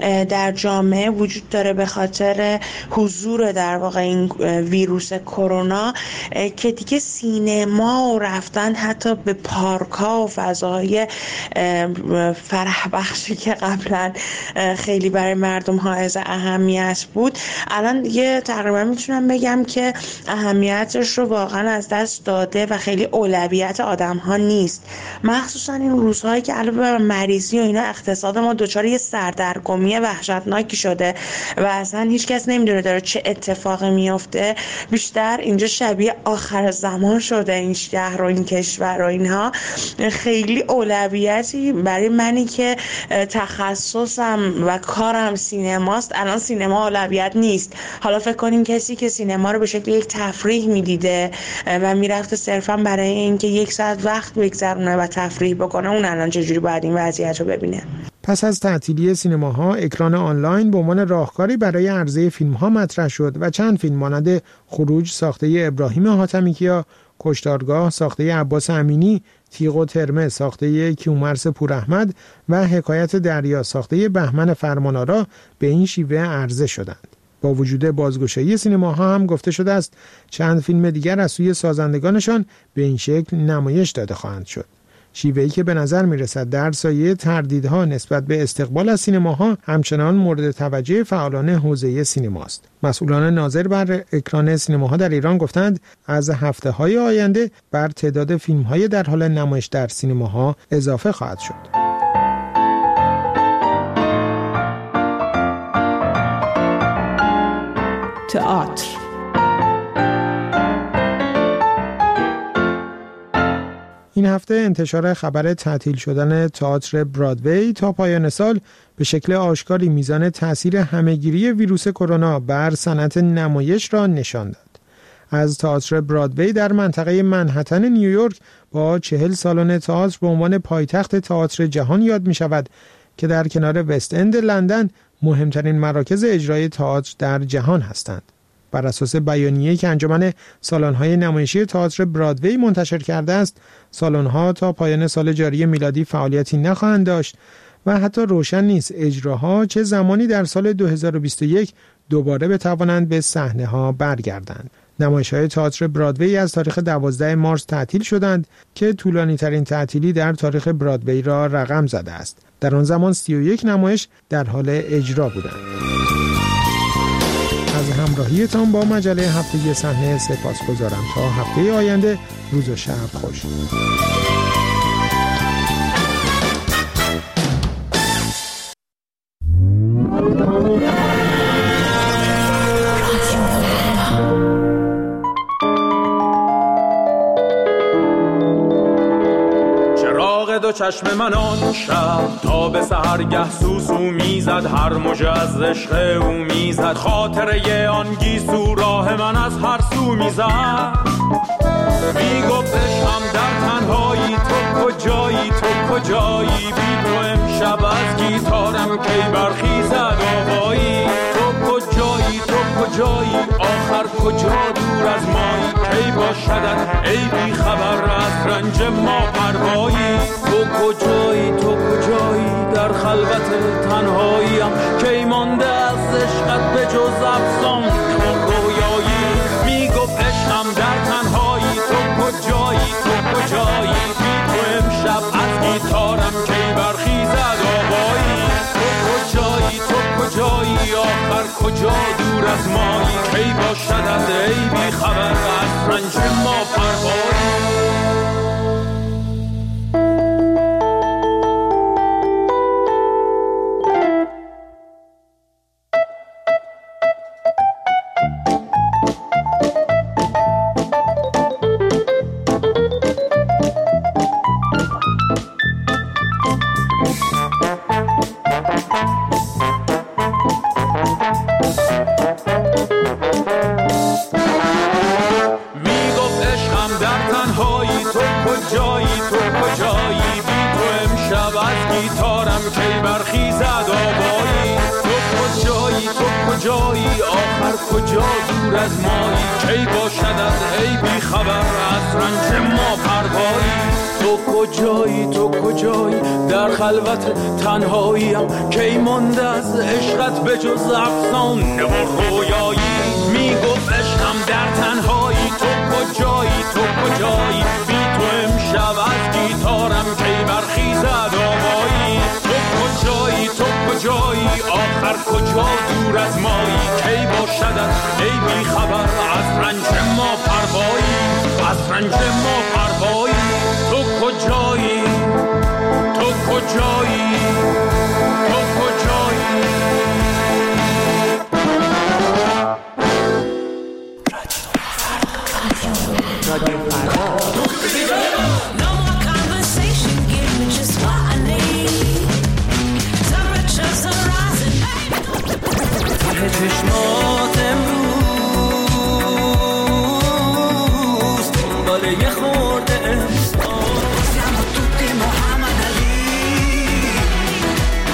در جامعه وجود داره به خاطر حضور در واقع این ویروس کرونا که دیگه سینما و رفتن حتی به پارک ها و فضاهای فرح بخشی که قبلا خیلی برای مردم حائز اهمیت بود، الان دیگه تقریبا میتونم بگم که اهمیتش رو واقعا از دست داده و خیلی اولویت آدم ها نیست. مخصوصا این روزهایی که علاوه بر مریضی و اینا اقتصاد ما دچار یه سردرگمی وحشتناکی شده و اصلا هیچ کس نمیدونه داره چه اتفاقی میفته. بیشتر اینجا شبیه آخر زمان شده این شهر و این کشور و اینها. خیلی اولویتی برای منی که تخصصم و کارم سینماست الان سینما اولویت نیست. حالا فکر کنیم کسی که سینما رو به شکل یک تفریح میدیده و میرفته صرفا برای اینکه یک ساعت وقت بگذرونه و تفریح بکنه، اون الان چجوری باید این وضعیت رو ببینه؟ پس از تعطیلی سینماها، اکران آنلاین به عنوان راهکاری برای عرضه فیلم‌ها مطرح شد و چند فیلم مانند خروج ساخته ابراهیم حاتمیکیا، کشتارگاه ساخته عباس امینی، تیغ و ترمه ساخته کیومرث پوراحمد و حکایت دریا ساخته بهمن فرمانآرا به این شیوه عرضه شدند. با وجود بازگشایی سینماها هم گفته شده است چند فیلم دیگر از سوی سازندگانشان به این شکل نمایش داده خواهند شد. شیوهی که به نظر میرسد در سایه تردیدها نسبت به استقبال از سینماها همچنان مورد توجه فعالان حوزه سینماست. مسئولان ناظر بر اکران سینماها در ایران گفتند از هفته‌های آینده بر تعداد فیلم‌های در حال نمایش در سینماها اضافه خواهد شد. تئاتر. این هفته انتشار خبر تعطیل شدن تئاتر برادوی تا پایان سال به شکل آشکاری میزان تأثیر همهگیری ویروس کرونا بر صنعت نمایش را نشان داد. از تئاتر برادوی در منطقه منهتن نیویورک با چهل سالن تئاتر به عنوان پایتخت تئاتر جهان یاد می شود که در کنار وست اند لندن مهمترین مراکز اجرای تئاتر در جهان هستند. بر اساس بیانیه‌ای که انجمن سالن‌های نمایشی تئاتر برادوی منتشر کرده است، سالن‌ها تا پایان سال جاری میلادی فعالیتی نخواهند داشت و حتی روشن نیست اجراها چه زمانی در سال دو هزار و بیست و یک دوباره بتوانند به صحنه‌ها برگردند. نمایش‌های تئاتر برادوی از تاریخ دوازده مارس تعطیل شدند که طولانی‌ترین تعطیلی در تاریخ برادوی را رقم زده است. در آن زمان سی و یک نمایش در حال اجرا بودند. از همراهیتان با مجله هفتگی صحنه سپاسگزارم. تا هفته آینده روز و شب خوش. دو چشم من آن شب تا به سحرگه سوسو میزد، هر موجه از عشق او میزد، خاطره آن گیسو راه من از هر سو میزد. میگفتش هم در تنهایی تو کجایی تو کجایی، بی تو امشب از گیتارم کی برخیزد آوایی. تو کجایی تو کجایی آخر کجا دور از مایی، کی باشدت ای بی خبر از رنج ما پروایی. تو کجایی تو کجایی در خلوت تنهاییم، کی مانده از عشقت به جز افسان و رویایی. میگفت عشقم در تنهایی تو کجایی تو کجایی، بی تو امشب از گیتارم کی برخیزد آوایی. تو کجایی تو کجایی آخر کجا دور از مایی، کی باشدت ای بی خبر از رنج ما پروایی. کجا دور از مایی، کی باشدت ای بی خبر از رنج ما پروایی. تو کجایی تو کجایی در خلوت تنهاییم، کی مانده از عشقت به جز افسانه و رویایی. میگفت عشقم در تنهایی تو کجایی تو کجایی، بی تو امشب از گیتارم کی برخیزد آوایی. تو کجایی تو کجایی آخر کجا دور از مایی، کی باشدت ای بی خبر از رنج ما پروایی. از رنج ما پروایی. تو کجایی تو کجایی تو کجایی. رادیو فردا. چشمات امروز دنبال یه خورده احساس، siamo tutti Muhammad Ali,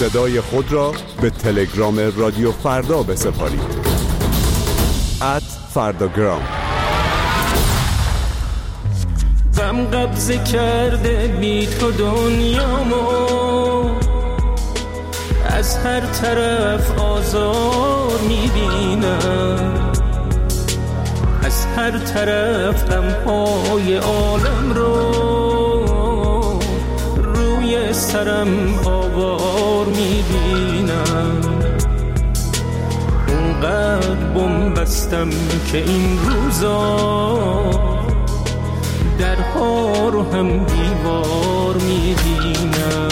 صدای خود را به تلگرام رادیو فردا بسپارید. ات فرداگرام. غم قبضه کرده بی تو دنیامو، از هر طرف آزار میبینم، از هر طرف غمهای عالم رو روی سرم آوار میبینم. اونقدر بم بستم که این روزا درها رو هم دیوار میبینم.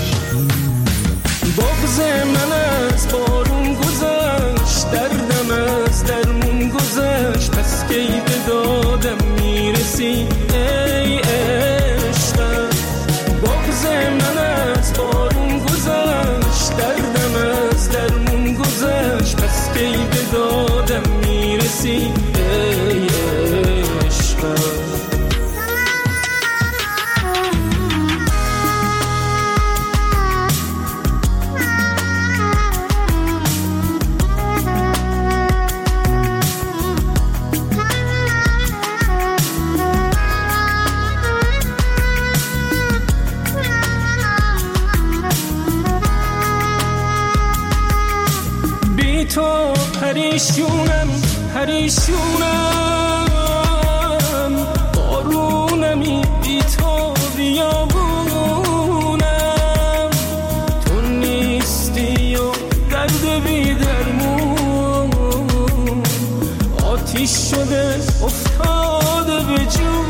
بغض من از بارون گذشت، دردم از درمون گذشت، پس کی به دادم میرسی ای عشقم. بغض من از بارون گذشت، دردم از درمون گذشت، پس کی به دادم میرسی ای عشقم. تو پریشونم پریشونم، بارونمی بی تو بیابونم، تو نیستی و درد بی درمون، آتیش شده افتاده به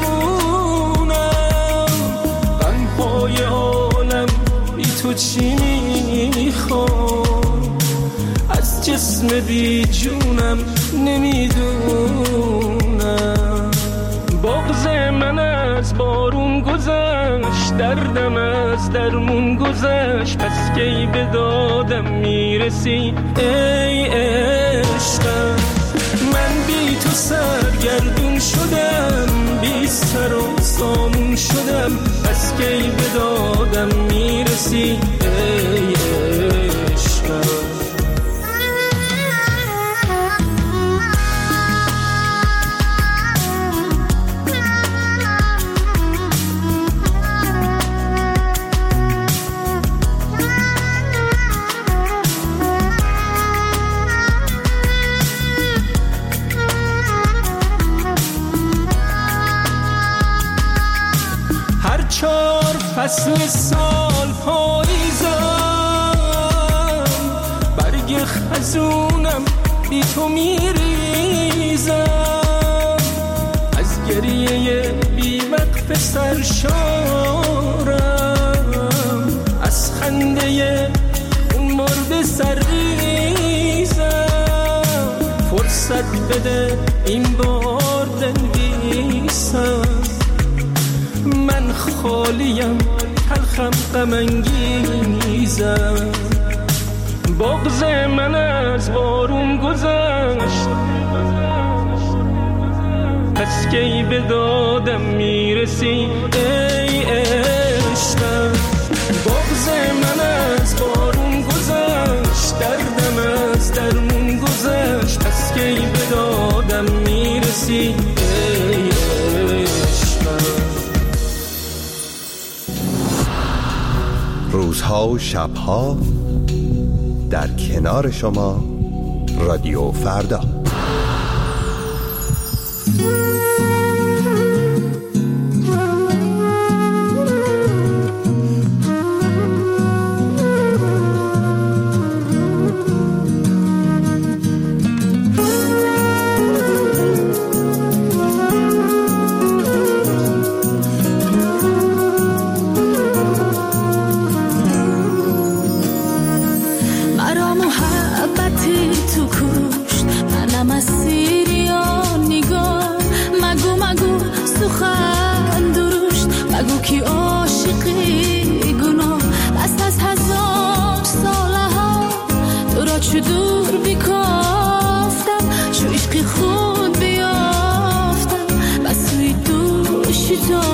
جونم. غمهای عالم بی تو چی میخوام، از جسم بی جونم نمیدونم. بغض من از بارون گذشت، دردم از درمون گذشت، پس کی به دادم میرسی ای عشقم. من بی تو سرگردون شدم، بی سر و سامون شدم، پس کی به دادم میرسی ای عشقم. چار فصل سال پاییزم، برگ خزونم بی تو میریزم، از گریه بی وقف سرشارم، از خنده اون مرد سرریزم. فرصت بده این بار دنگیسم، من خالیم تلخم غم انگیزم. بغض من از بارون گذشت، پس کی به دادم میرسی ای عشقم. بغض من از بارون گذشت، دردم از درمون گذشت، پس کی به دادم میرسی ای عشقم. روزها و شبها در کنار شما، رادیو فردا.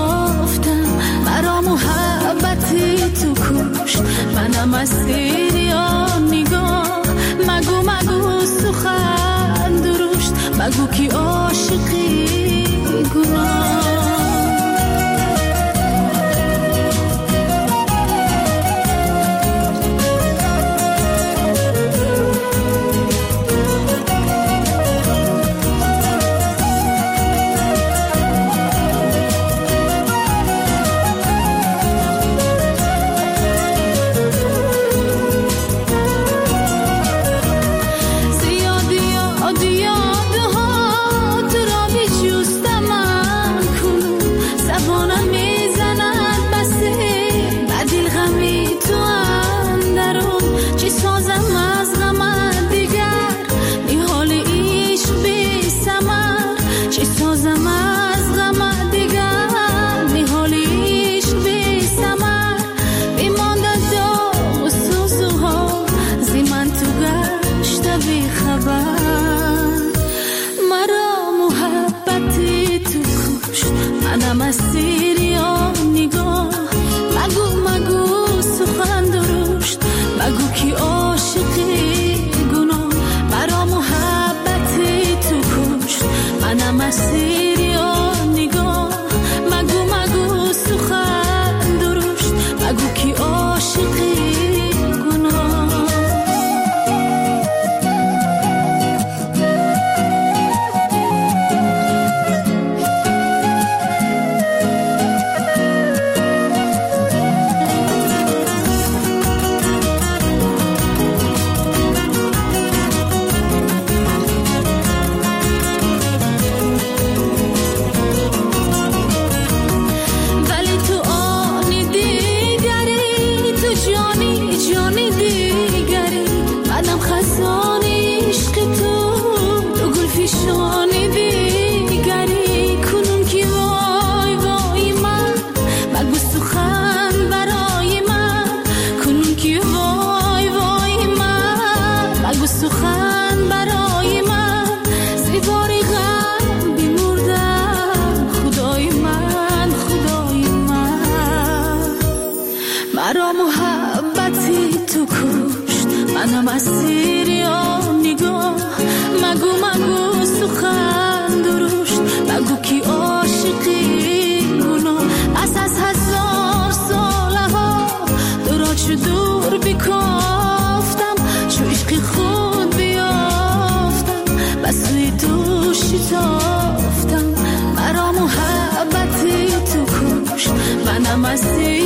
منم اسیری کی عاشقی گناه. مرا محبتی تو کشت منم از